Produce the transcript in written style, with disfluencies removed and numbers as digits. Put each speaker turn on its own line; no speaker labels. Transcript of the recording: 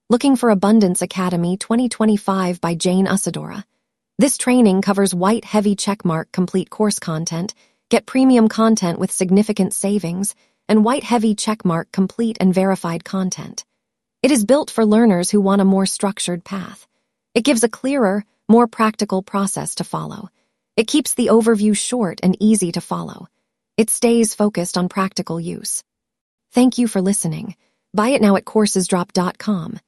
Looking for Abundance Academy 2025 by Jane Usadora. This training covers white heavy checkmark complete course content, get premium content with significant savings, and white heavy checkmark complete and verified content. It is built for learners who want a more structured path. It gives a clearer, more practical process to follow. It keeps the overview short and easy to follow. It stays focused on practical use. Thank you for listening. Buy it now at coursesdrop.com.